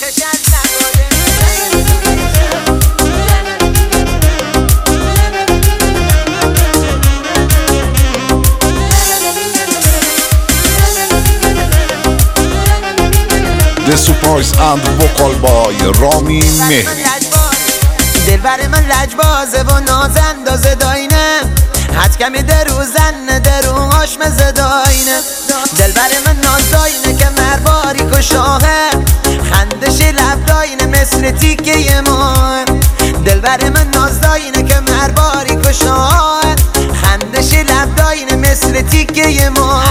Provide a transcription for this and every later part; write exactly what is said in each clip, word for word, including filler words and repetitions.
The Surprise and Vocal by رامین مهری. دلبر من لجبازه و ناز اندازه داینه، حد کمی درو زنه درو آشمزه داینه. دلبر من ناز داینه که مرباری کشاهه، خندش لب داینه مثل تیکه ماه. دلبر من ناز داینه که مرباری کشاهه، خندش لب داینه مثل تیکه ماه.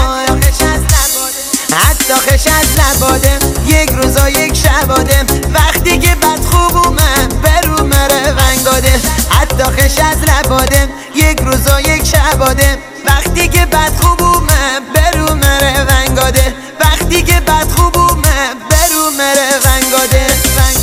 حتی خش از لبادم یک روزا یک شبادم، وقتی که بد خوب اومد برو مره ونگادم. حتی خش از لبادم یک روزا یک شبادم، وقتی که بد خوب اومد برو مره ونگادم. وقتی که بد خوب اومد برو مره ونگادم.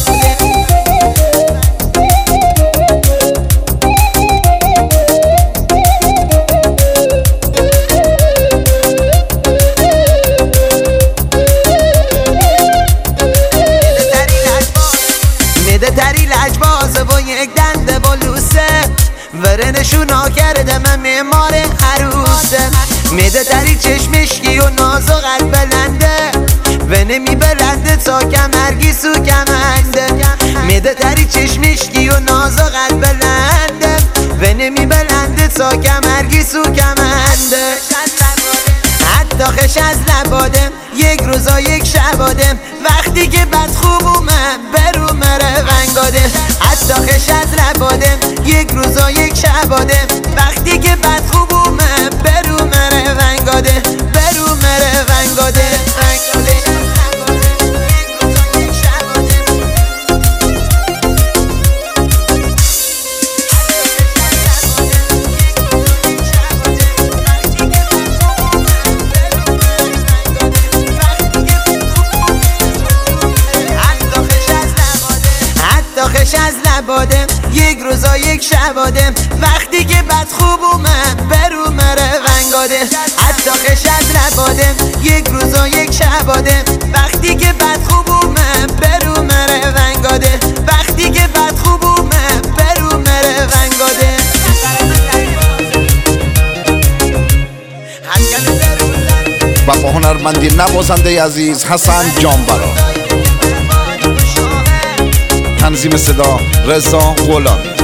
میده تری لجبازه و یک دنده با لوسه، ورنشونا کرده من معمار عروسه. میده تری چشمشکی و ناز و قلب بلنده، و نمی بلنده تا کمرگی سو کمنده. میده تری چشمشکی و ناز و قلب بلنده، و نمی بلنده تا کمرگی سو کمنده. حتی خش از لبادم یک روزا یک شبادم، وقتی که بد خوب اومد برو مره ونگادم. حتی خش از لبادم یک روزا یک شبادم، وقتی که بد خوب اومد برو مره ونگادم. برو مره ونگادم. خش از لبادم یک روزا یک شبادم، وقتی که بد خوب اومد برو مره ونگادم. حتی خش از لبادم یک روزا یک شبادم، وقتی که بد خوب اومد برو مره ونگادم. وقتی که بد خوب اومد برو مره ونگادم. و با هنرمندی نوازنده عزیز حسن جانبرا. تنظیم صدا رضا غلامی.